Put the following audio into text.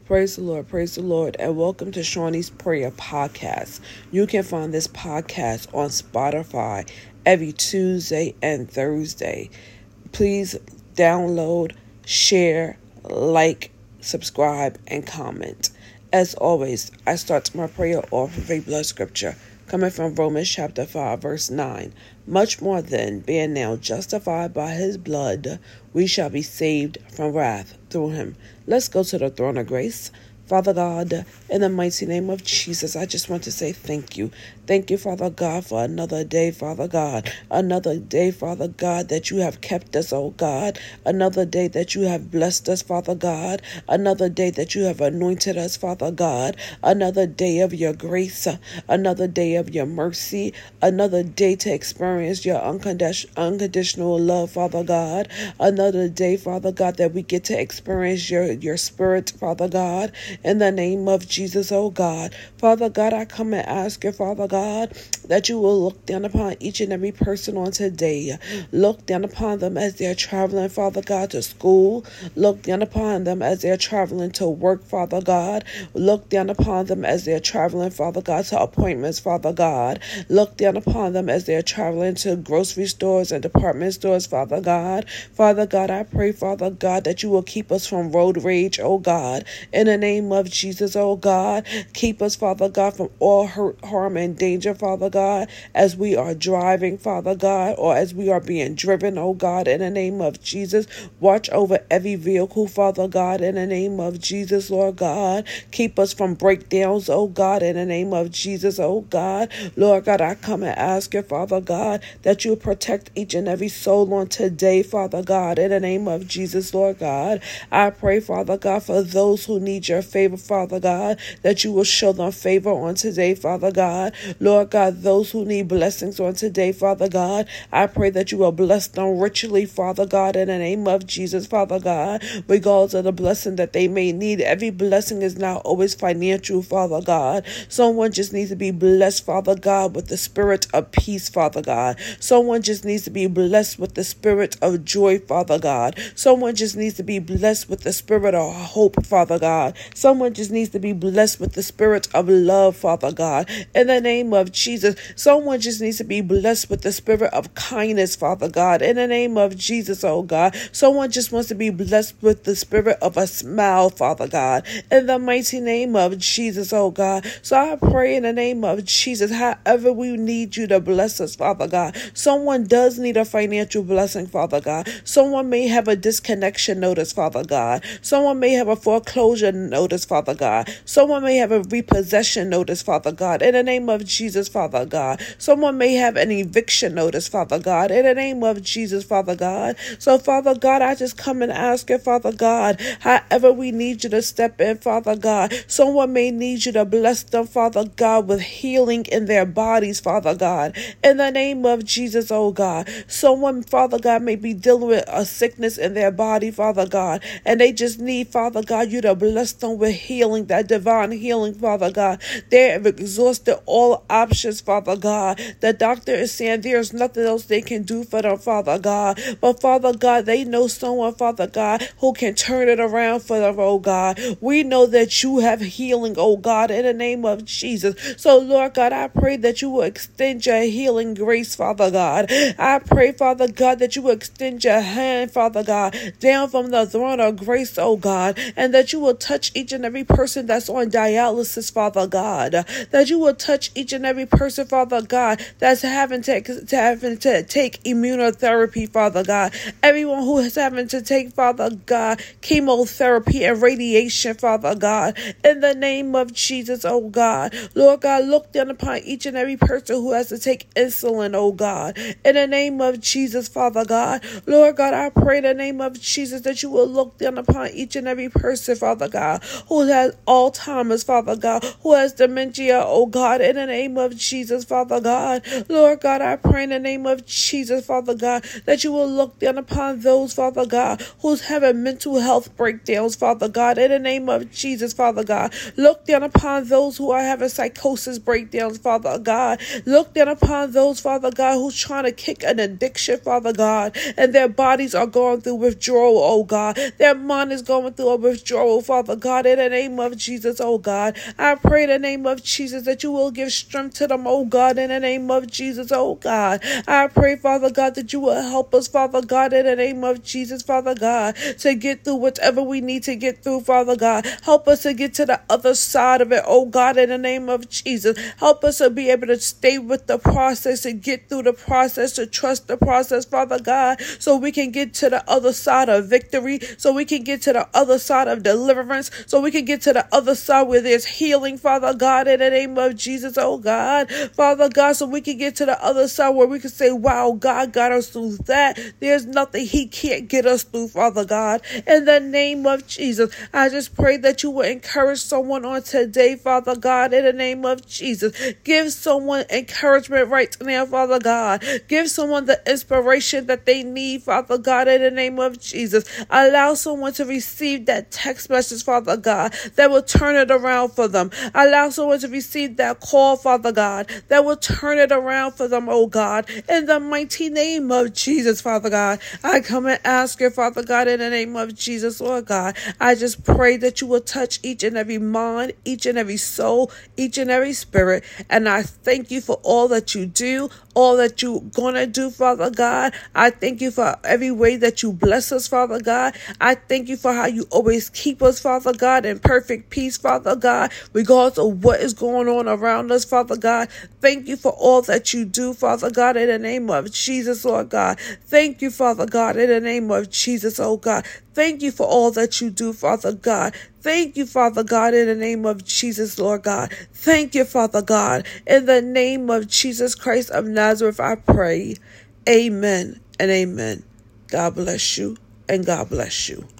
Praise the Lord, and welcome to Shawnee's Prayer Podcast. You can find this podcast on Spotify every Tuesday and Thursday. Please download, share, like, subscribe, and comment. As always, I start my prayer off with a blood scripture coming from Romans chapter 5, verse 9. Much more then, being now justified by his blood, we shall be saved from wrath through him. Let's go to the throne of grace. Father God, in the mighty name of Jesus, I just want to say thank you. Thank you, Father God, for another day, Father God. Another day, Father God, that you have kept us, oh God. Another day that you have blessed us, Father God. Another day that you have anointed us, Father God. Another day of your grace. Another day of your mercy. Another day to experience your unconditional love, Father God. Another day, Father God, that we get to experience your spirit, Father God. In the name of Jesus, oh God. Father God, I come and ask you, Father God, that you will look down upon each and every person on today. Look down upon them as they're traveling, Father God, to school. Look down upon them as they're traveling to work, Father God. Look down upon them as they're traveling, Father God, to appointments, Father God. Look down upon them as they're traveling to grocery stores and department stores, Father God. Father God, I pray, Father God, that you will keep us from road rage, oh God. In the name of Jesus, oh God, keep us, Father God, from all hurt, harm, and danger, Father God, as we are driving, Father God, or as we are being driven, oh God, in the name of Jesus. Watch over every vehicle, Father God, in the name of Jesus, Lord God. Keep us from breakdowns, oh God, in the name of Jesus, oh God. Lord God, I come and ask you, Father God, that you protect each and every soul on today, Father God, in the name of Jesus, Lord God. I pray, Father God, for those who need your favor, Father God, that you will show them favor on today, Father God. Lord God, those who need blessings on today, Father God, I pray that you will bless them richly, Father God, in the name of Jesus, Father God, regardless of the blessing that they may need. Every blessing is not always financial, Father God. Someone just needs to be blessed, Father God, with the spirit of peace, Father God. Someone just needs to be blessed with the spirit of joy, Father God. Someone just needs to be blessed with the spirit of hope, Father God. Someone just needs to be blessed with the spirit of love, Father God. In the name of Jesus, someone just needs to be blessed with the spirit of kindness, Father God. In the name of Jesus, oh God. Someone just wants to be blessed with the spirit of a smile, Father God. In the mighty name of Jesus, oh God. So I pray in the name of Jesus, however we need you to bless us, Father God. Someone does need a financial blessing, Father God. Someone may have a disconnection notice, Father God. Someone may have a foreclosure notice, Father God. Someone may have a repossession notice, Father God. In the name of Jesus, Father God. Someone may have an eviction notice, Father God. In the name of Jesus, Father God. So, Father God, I just come and ask you, Father God, however we need you to step in, Father God. Someone may need you to bless them, Father God, with healing in their bodies, Father God. In the name of Jesus, oh God. Someone, Father God, may be dealing with a sickness in their body, Father God, and they just need, Father God, you to bless them with healing, that divine healing, Father God. They have exhausted all options, Father God. The doctor is saying there's nothing else they can do for them, Father God. But Father God, they know someone, Father God, who can turn it around for them, oh God. We know that you have healing, oh God, in the name of Jesus. So Lord God, I pray that you will extend your healing grace, Father God. I pray, Father God, that you will extend your hand, Father God, down from the throne of grace, oh God, and that you will touch each and every person that's on dialysis, Father God. That you will touch each and every person, Father God, that's having to take immunotherapy, Father God. Everyone who is having to take, Father God, chemotherapy and radiation, Father God. In the name of Jesus, oh God. Lord God, look down upon each and every person who has to take insulin, oh God. In the name of Jesus, Father God. Lord God, I pray in the name of Jesus that you will look down upon each and every person, Father God, who has Alzheimer's, Father God, who has dementia, oh God, in the name of Jesus, Father God. Lord God, I pray in the name of Jesus, Father God, that you will look down upon those, Father God, who's having mental health breakdowns, Father God, in the name of Jesus, Father God. Look down upon those who are having psychosis breakdowns, Father God. Look down upon those, Father God, who's trying to kick an addiction, Father God, and their bodies are going through withdrawal, oh God. Their mind is going through a withdrawal, Father God, God, in the name of Jesus, oh God. I pray in the name of Jesus that you will give strength to them, oh God, in the name of Jesus, oh God. I pray, Father God, that you will help us, Father God, in the name of Jesus, Father God, to get through whatever we need to get through, Father God. Help us to get to the other side of it, oh God, in the name of Jesus. Help us to be able to stay with the process and get through the process, to trust the process, Father God, so we can get to the other side of victory, so we can get to the other side of deliverance, so we can get to the other side where there's healing, Father God, in the name of Jesus, oh God. Father God, so we can get to the other side where we can say, wow, God got us through that. There's nothing he can't get us through, Father God. In the name of Jesus, I just pray that you will encourage someone on today, Father God, in the name of Jesus. Give someone encouragement right now, Father God. Give someone the inspiration that they need, Father God, in the name of Jesus. Allow someone to receive that text message, Father God, that will turn it around for them. Allow someone to receive that call, Father God, that will turn it around for them, oh God. In the mighty name of Jesus, Father God, I come and ask you, Father God, in the name of Jesus, Lord God, I just pray that you will touch each and every mind, each and every soul, each and every spirit. And I thank you for all that you do, all that you're going to do, Father God. I thank you for every way that you bless us, Father God. I thank you for how you always keep us, Father God, in perfect peace, Father God, regardless of what is going on around us, Father God. Thank you for all that you do, Father God, in the name of Jesus, Lord God. Thank you, Father God, in the name of Jesus, oh God. Thank you for all that you do, Father God. Thank you, Father God, in the name of Jesus, Lord God. Thank you, Father God. In the name of Jesus Christ of Nazareth, I pray. Amen and amen. God bless you and God bless you.